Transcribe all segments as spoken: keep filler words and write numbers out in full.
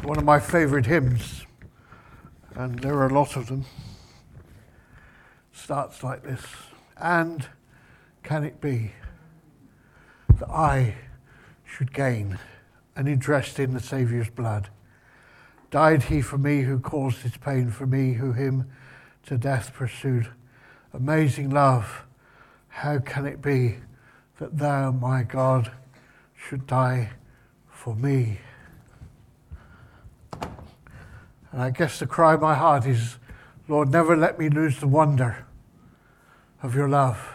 one of my favourite hymns, and there are a lot of them. Starts like this. And can it be that I should gain an interest in the Saviour's blood? Died he for me who caused his pain, for me who him to death pursued. Amazing love, how can it be that thou, my God, should die for me? And I guess the cry of my heart is, Lord, never let me lose the wonder of your love.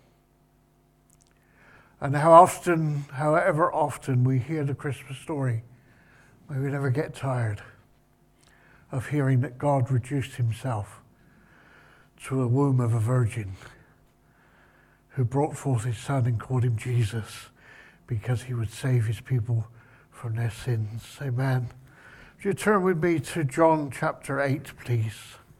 And how often, however often we hear the Christmas story, may we never get tired of hearing that God reduced himself to the womb of a virgin who brought forth his son and called him Jesus because he would save his people from their sins. Amen. Would you turn with me to John chapter eight, please?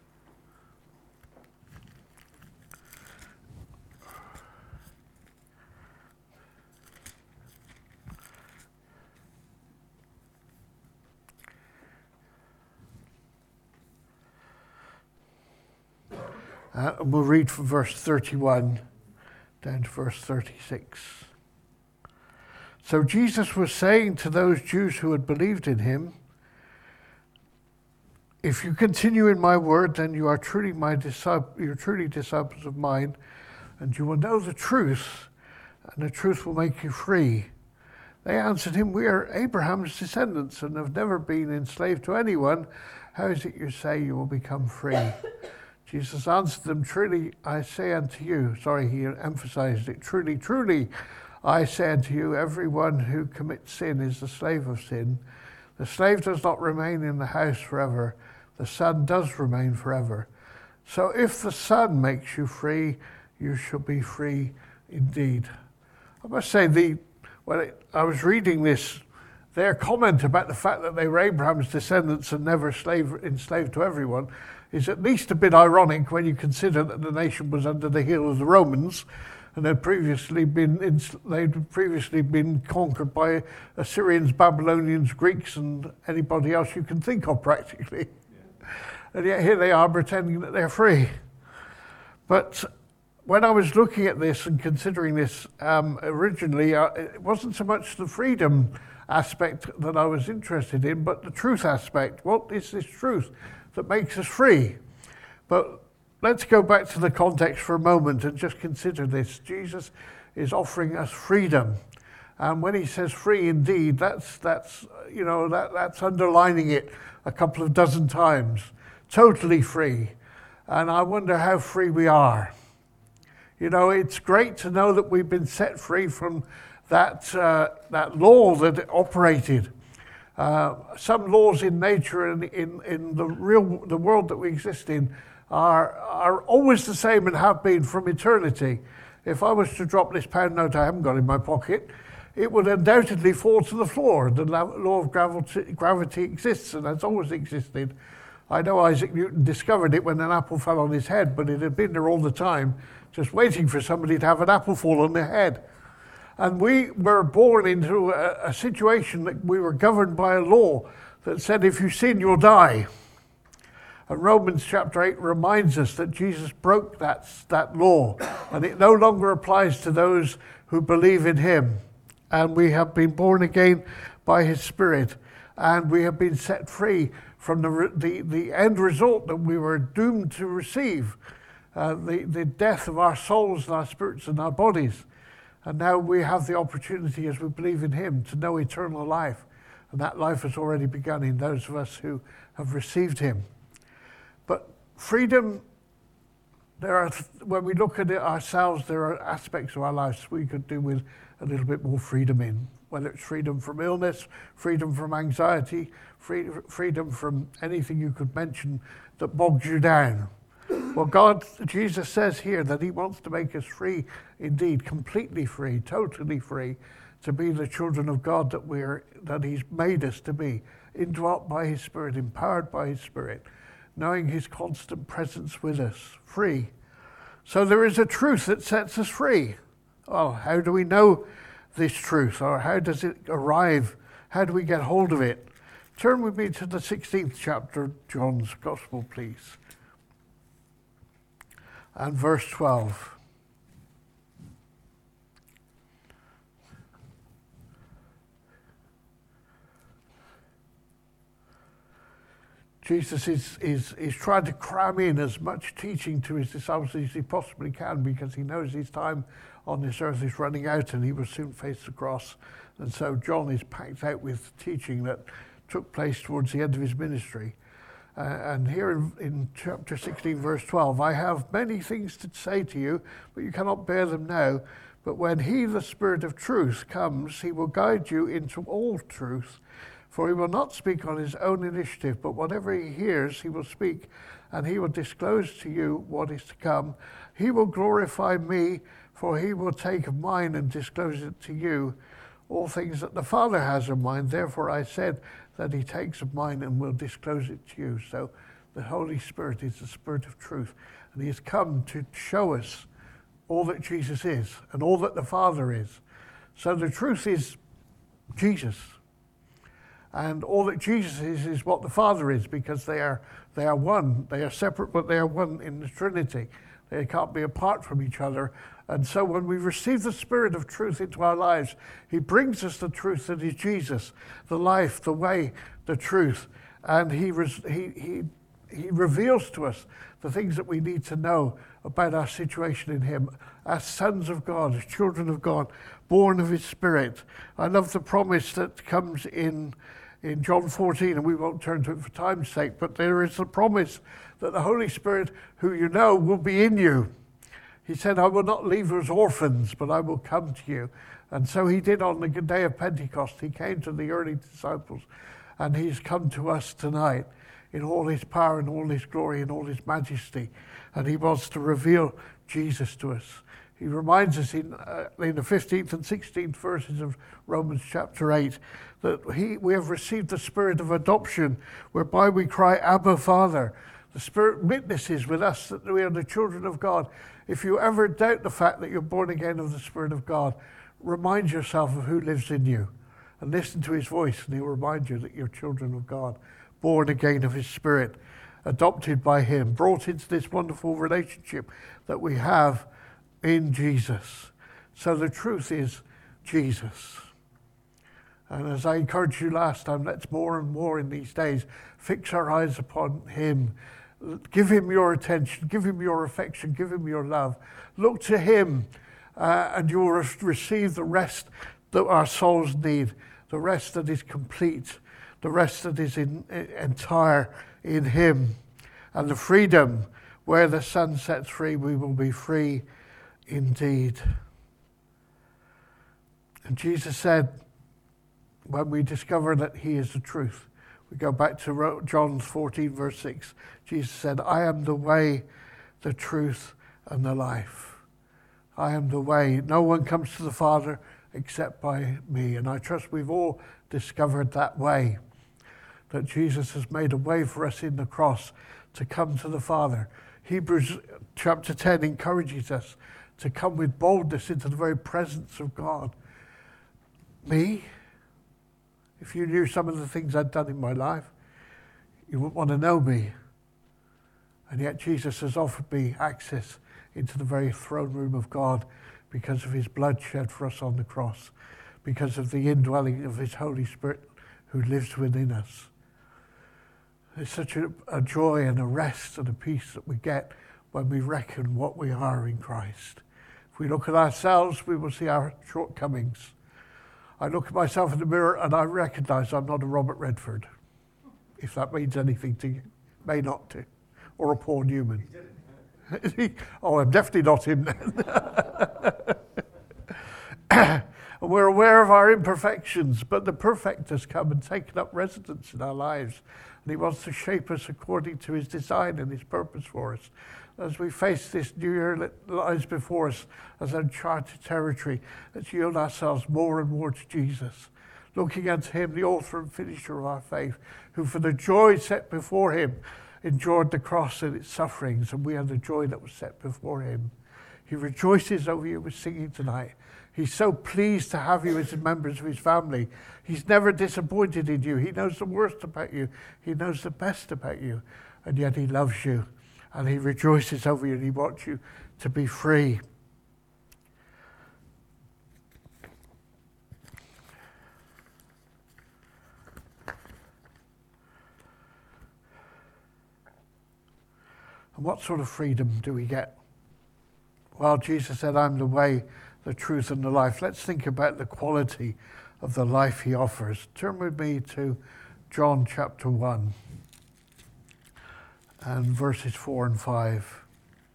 Uh, and we'll read from verse thirty-one down to verse thirty-six. So Jesus was saying to those Jews who had believed in him, if you continue in my word, then you are truly my disciples, you're truly disciples of mine, and you will know the truth, and the truth will make you free. They answered him, we are Abraham's descendants and have never been enslaved to anyone. How is it you say you will become free? Jesus answered them, truly I say unto you, sorry, he emphasized it, truly, truly I say unto you, everyone who commits sin is the slave of sin. The slave does not remain in the house forever. The Son does remain forever. So if the Son makes you free, you shall be free indeed. I must say, the when it, I was reading this, their comment about the fact that they were Abraham's descendants and never slave, enslaved to everyone is at least a bit ironic when you consider that the nation was under the heel of the Romans and had previously been they'd previously been conquered by Assyrians, Babylonians, Greeks, and anybody else you can think of practically. Yeah. And yet here they are pretending that they're free. But when I was looking at this and considering this um, originally, uh, it wasn't so much the freedom aspect that I was interested in, but the truth aspect. What is this truth that makes us free? But let's go back to the context for a moment and just consider this. Jesus is offering us freedom. And when he says free indeed, that's, that's you know, that, that's underlining it a couple of dozen times. Totally free. And I wonder how free we are. You know, it's great to know that we've been set free from that, uh, that law that operated. Uh, some laws in nature and in, in the real the world that we exist in are are always the same and have been from eternity. If I was to drop this pound note I haven't got in my pocket, it would undoubtedly fall to the floor. The law of gravity, gravity exists and has always existed. I know Isaac Newton discovered it when an apple fell on his head, but it had been there all the time, just waiting for somebody to have an apple fall on their head. And we were born into a, a situation that we were governed by a law that said if you sin, you'll die. And Romans chapter eight reminds us that Jesus broke that, that law, and it no longer applies to those who believe in him. And we have been born again by his Spirit, and we have been set free from the, the, the end result that we were doomed to receive, uh, the, the death of our souls and our spirits and our bodies. And now we have the opportunity, as we believe in him, to know eternal life. And that life has already begun in those of us who have received him. But freedom, there are, when we look at it ourselves, there are aspects of our lives we could do with a little bit more freedom in. Whether it's freedom from illness, freedom from anxiety, free, freedom from anything you could mention that bogs you down. Well, God, Jesus says here that he wants to make us free indeed, completely free, totally free, to be the children of God that we're that he's made us to be, indwelt by his Spirit, empowered by his Spirit, knowing his constant presence with us, free. So there is a truth that sets us free. Well, how do we know this truth, or how does it arrive? How do we get hold of it? Turn with me to the sixteenth chapter of John's Gospel, please. And verse twelve. Jesus is, is, is trying to cram in as much teaching to his disciples as he possibly can, because he knows his time on this earth is running out and he will soon face the cross. And so John is packed out with teaching that took place towards the end of his ministry. Uh, and here in, in chapter sixteen, verse twelve, I have many things to say to you, but you cannot bear them now. But when he, the Spirit of truth, comes, he will guide you into all truth. For he will not speak on his own initiative, but whatever he hears, he will speak, and he will disclose to you what is to come. He will glorify me, for he will take of mine and disclose it to you. All things that the Father has in mind, therefore I said that he takes of mine and will disclose it to you. So the Holy Spirit is the Spirit of truth, and he has come to show us all that Jesus is and all that the Father is. So the truth is Jesus. And all that Jesus is, is what the Father is, because they are they are one. They are separate, but they are one in the Trinity. They can't be apart from each other. And so when we receive the Spirit of truth into our lives, he brings us the truth that is Jesus, the life, the way, the truth. And he res, he he he reveals to us the things that we need to know about our situation in him, as sons of God, as children of God, born of his Spirit. I love the promise that comes in in John fourteen, and we won't turn to it for time's sake, but there is a promise that the Holy Spirit, who you know, will be in you. He said, I will not leave you as orphans, but I will come to you. And so he did on the day of Pentecost. He came to the early disciples, and he's come to us tonight in all his power and all his glory and all his majesty. And he wants to reveal Jesus to us. He reminds us in, uh, in the fifteenth and sixteenth verses of Romans chapter eight that he, we have received the Spirit of adoption, whereby we cry, Abba, Father. The Spirit witnesses with us that we are the children of God. If you ever doubt the fact that you're born again of the Spirit of God, remind yourself of who lives in you and listen to his voice, and he'll remind you that you're children of God, born again of his Spirit, adopted by him, brought into this wonderful relationship that we have in Jesus. So the truth is Jesus. And as I encouraged you last time, let's more and more in these days fix our eyes upon him. Give him your attention, give him your affection, give him your love. Look to him, uh, and you will re- receive the rest that our souls need, the rest that is complete, the rest that is in, in, entire in him. And the freedom, where the sun sets free, we will be free indeed. And Jesus said, when we discover that he is the truth, we go back to John fourteen, verse six. Jesus said, I am the way, the truth, and the life. I am the way. No one comes to the Father except by me. And I trust we've all discovered that way, that Jesus has made a way for us in the cross to come to the Father. Hebrews chapter ten encourages us to come with boldness into the very presence of God. Me? If you knew some of the things I'd done in my life, you wouldn't want to know me. And yet Jesus has offered me access into the very throne room of God because of his blood shed for us on the cross, because of the indwelling of his Holy Spirit who lives within us. It's such a, a joy and a rest and a peace that we get when we reckon what we are in Christ. If we look at ourselves, we will see our shortcomings. I look at myself in the mirror and I recognize I'm not a Robert Redford, if that means anything to you. May not to. Or a Paul Newman. Oh, I'm definitely not him then. We're aware of our imperfections, but the perfect has come and taken up residence in our lives. And he wants to shape us according to his design and his purpose for us. As we face this new year that lies before us as uncharted territory, let's yield ourselves more and more to Jesus, looking unto him, the author and finisher of our faith, who for the joy set before him endured the cross and its sufferings, and we are the joy that was set before him. He rejoices over you with singing tonight. He's so pleased to have you as members of his family. He's never disappointed in you. He knows the worst about you. He knows the best about you. And yet he loves you. And he rejoices over you. And he wants you to be free. And what sort of freedom do we get? Well, Jesus said, I'm the way, the truth, and the life. Let's think about the quality of the life he offers. Turn with me to John chapter one and verses four and five.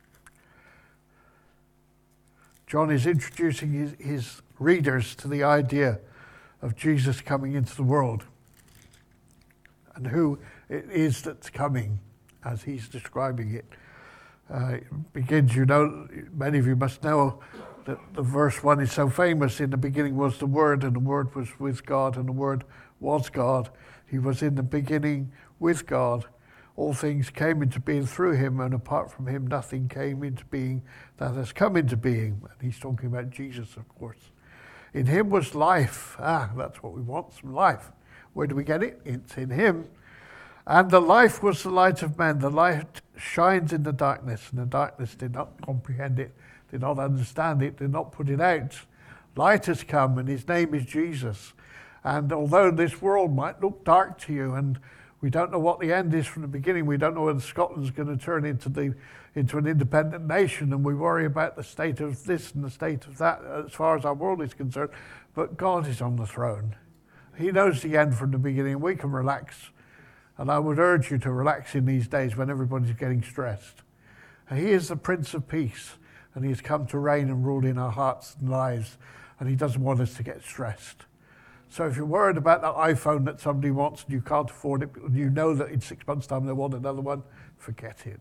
John is introducing his, his readers to the idea of Jesus coming into the world and who it is that's coming as he's describing it. Uh, it begins, you know, many of you must know that the verse one is so famous. In the beginning was the Word, and the Word was with God, and the Word was God. He was in the beginning with God. All things came into being through him, and apart from him, nothing came into being that has come into being. And he's talking about Jesus, of course. In him was life. Ah, that's what we want, some life. Where do we get it? It's in him. And the life was the light of men. The light shines in the darkness, and the darkness did not comprehend it, did not understand it, did not put it out. Light has come, and his name is Jesus. And although this world might look dark to you, and we don't know what the end is from the beginning, we don't know whether Scotland's going to turn into the into an independent nation, and we worry about the state of this and the state of that as far as our world is concerned. But God is on the throne. He knows the end from the beginning. We can relax. And I would urge you to relax in these days when everybody's getting stressed. He is the Prince of Peace, and he has come to reign and rule in our hearts and lives, and he doesn't want us to get stressed. So if you're worried about that iPhone that somebody wants and you can't afford it, and you know that in six months' time they want another one, forget it.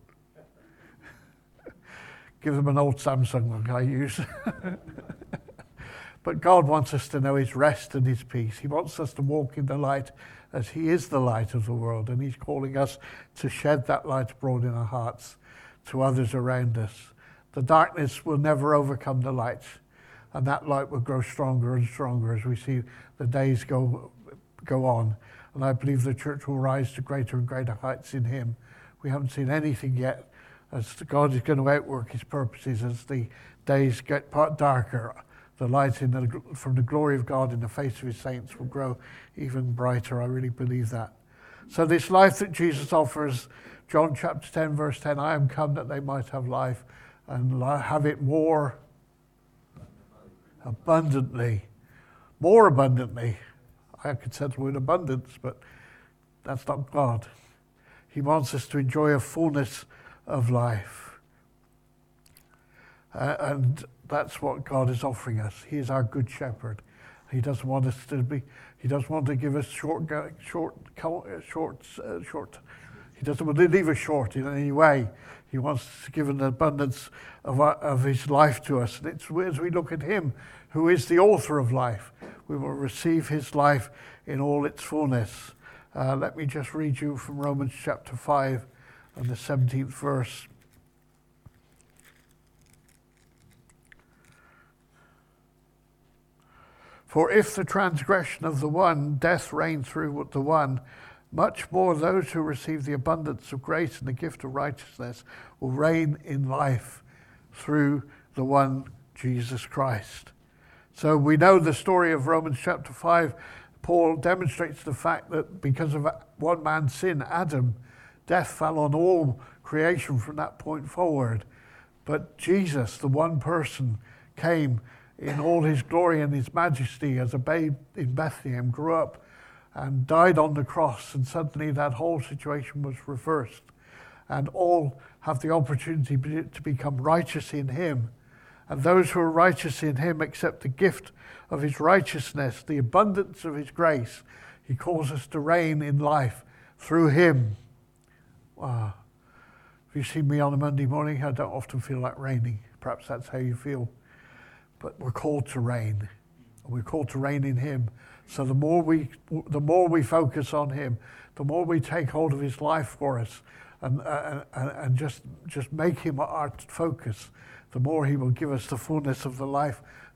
Give them an old Samsung like I use. But God wants us to know his rest and his peace. He wants us to walk in the light as he is the light of the world, and he's calling us to shed that light abroad in our hearts to others around us. The darkness will never overcome the light, and that light will grow stronger and stronger as we see the days go go on. And I believe the church will rise to greater and greater heights in him. We haven't seen anything yet, as God is going to outwork his purposes as the days get darker. The light in the, from the glory of God in the face of his saints will grow even brighter. I really believe that. So this life that Jesus offers, John chapter ten, verse ten, I am come that they might have life and have it more abundantly. More abundantly. I could settle with abundance, but that's not God. He wants us to enjoy a fullness of life. Uh, and that's what God is offering us. He is our good shepherd. He doesn't want us to be, he doesn't want to give us short, short, short, uh, short. He doesn't want to leave us short in any way. He wants to give an abundance of, our, of his life to us. And it's as we look at him, who is the author of life, we will receive his life in all its fullness. Uh, let me just read you from Romans chapter five and the seventeenth verse. For if the transgression of the one, death reigned through the one, much more those who receive the abundance of grace and the gift of righteousness will reign in life through the one, Jesus Christ. So we know the story of Romans chapter five. Paul demonstrates the fact that because of one man's sin, Adam, death fell on all creation from that point forward. But Jesus, the one person, came in all his glory and his majesty as a babe in Bethlehem, grew up and died on the cross, and suddenly that whole situation was reversed. And all have the opportunity to become righteous in him. And those who are righteous in him accept the gift of his righteousness, the abundance of his grace. He calls us to reign in life through him. Wow. If you see me on a Monday morning, I don't often feel like reigning. Perhaps that's how you feel. But we're called to reign. We're called to reign in him. So the more we the more we focus on him, the more we take hold of his life for us and, uh, and, and just, just make him our focus, the more he will give us the fullness of the life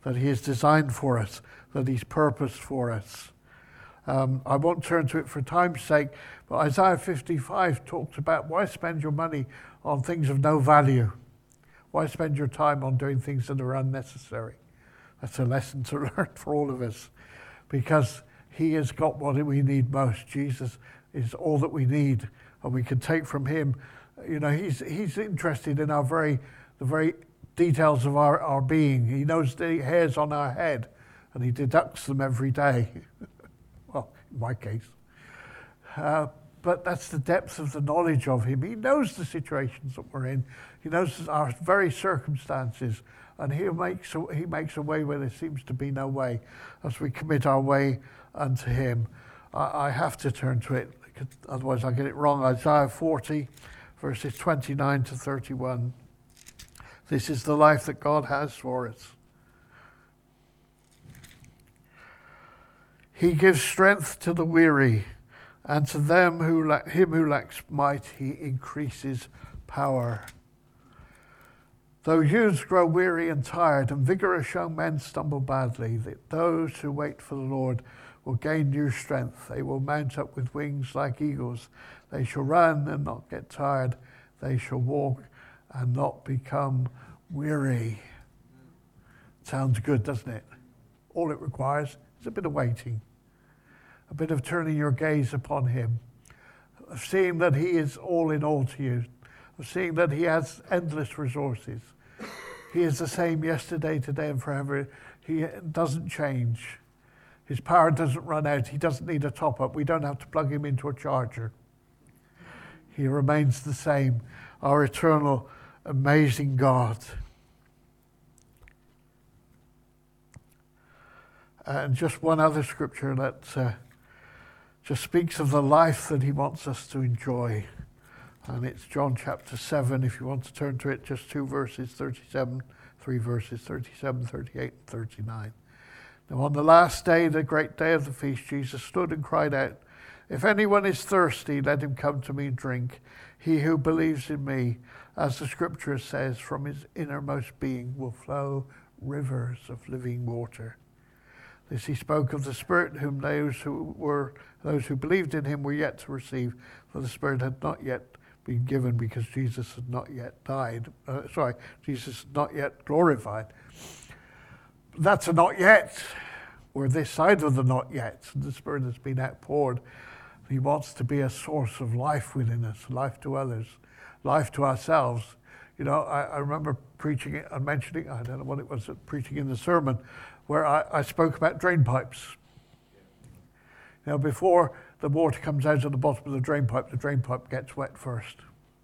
that he has designed for us, that he's purposed for us. Um, I won't turn to it for time's sake, but Isaiah fifty-five talks about why spend your money on things of no value? Why spend your time on doing things that are unnecessary? That's a lesson to learn for all of us, because he has got what we need most. Jesus is all that we need, and we can take from him. You know, he's he's interested in our very the very details of our, our being. He knows the hairs on our head, and he deducts them every day. Well, in my case. Uh, but that's the depth of the knowledge of him. He knows the situations that we're in. He knows our very circumstances, and he makes a, he makes a way where there seems to be no way as we commit our way unto him. I, I have to turn to it, otherwise I'll get it wrong. Isaiah forty, verses twenty-nine to thirty-one. This is the life that God has for us. He gives strength to the weary, and to them who lack, him who lacks might, he increases power. Though youths grow weary and tired, and vigorous young men stumble badly, that those who wait for the Lord will gain new strength. They will mount up with wings like eagles. They shall run and not get tired. They shall walk and not become weary. Sounds good, doesn't it? All it requires is a bit of waiting, a bit of turning your gaze upon him, of seeing that he is all in all to you, of seeing that he has endless resources. He is the same yesterday, today, and forever. He doesn't change. His power doesn't run out. He doesn't need a top-up. We don't have to plug him into a charger. He remains the same, our eternal, amazing God. And just one other scripture that uh, just speaks of the life that he wants us to enjoy. And it's John chapter seven, if you want to turn to it, just two verses, thirty-seven, three verses, thirty-seven, thirty-eight, and thirty-nine. Now on the last day, the great day of the feast, Jesus stood and cried out, "If anyone is thirsty, let him come to me and drink. He who believes in me, as the scripture says, from his innermost being will flow rivers of living water." This he spoke of the Spirit, whom those who were those who believed in him were yet to receive, for the Spirit had not yet been given, because Jesus had not yet died. Uh, sorry, Jesus had not yet glorified. That's a not yet. We're this side of the not yet. The Spirit has been outpoured. He wants to be a source of life within us, life to others, life to ourselves. You know, I, I remember preaching it and mentioning, I don't know what it was, preaching in the sermon, where I, I spoke about drain pipes. Now, before the water comes out of the bottom of the drain pipe, the drain pipe gets wet first.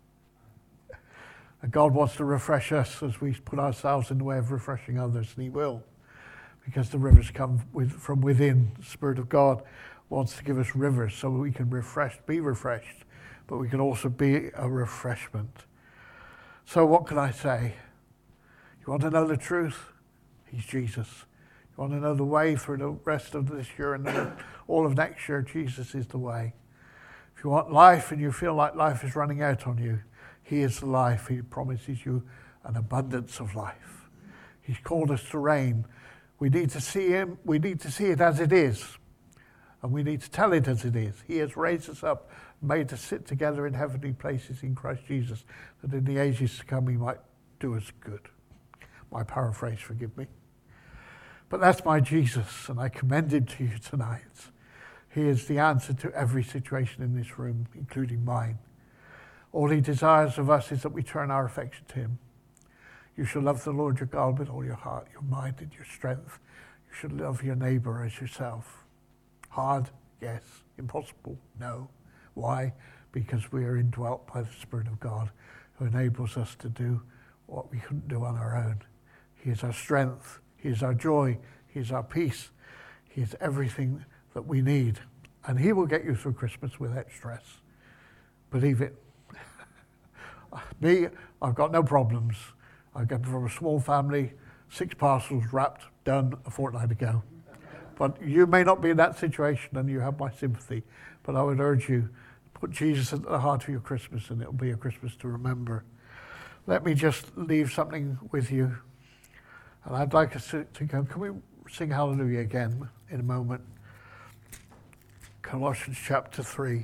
And God wants to refresh us as we put ourselves in the way of refreshing others, and he will, because the rivers come with, from within. The Spirit of God wants to give us rivers so we can refresh, be refreshed, but we can also be a refreshment. So what can I say? You want to know the truth? He's Jesus. You want to know the way for the rest of this year and all of next year? Jesus is the way. If you want life and you feel like life is running out on you, he is the life. He promises you an abundance of life. He's called us to reign. We need to see him. We need to see it as it is. And we need to tell it as it is. He has raised us up, made us sit together in heavenly places in Christ Jesus, that in the ages to come he might do us good. My paraphrase, forgive me. But that's my Jesus, and I commend him to you tonight. He is the answer to every situation in this room, including mine. All he desires of us is that we turn our affection to him. You shall love the Lord your God with all your heart, your mind, and your strength. You should love your neighbor as yourself. Hard? Yes. Impossible? No. Why? Because we are indwelt by the Spirit of God, who enables us to do what we couldn't do on our own. He is our strength. He is our joy. He is our peace. He is everything that we need. And he will get you through Christmas without stress. Believe it. Me, I've got no problems. I came from a small family, six parcels wrapped, done a fortnight ago. But you may not be in that situation, and you have my sympathy. But I would urge you, put Jesus at the heart of your Christmas, and it'll be a Christmas to remember. Let me just leave something with you. And I'd like us to, to go, can we sing Hallelujah again in a moment? Colossians chapter three.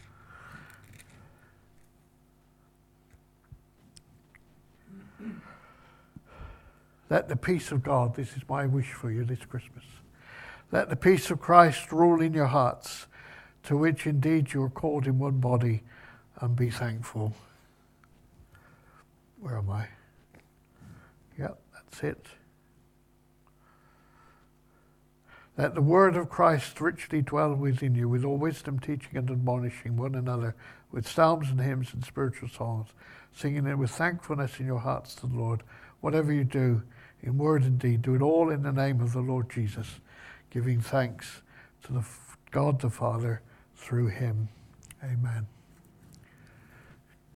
Let the peace of God, this is my wish for you this Christmas. Let the peace of Christ rule in your hearts, to which indeed you are called in one body, and be thankful. Where am I? Yep, that's it. Let the word of Christ richly dwell within you, with all wisdom, teaching and admonishing one another with psalms and hymns and spiritual songs, singing it with thankfulness in your hearts to the Lord. Whatever you do, in word and deed, do it all in the name of the Lord Jesus, giving thanks to the God the Father through him. Amen.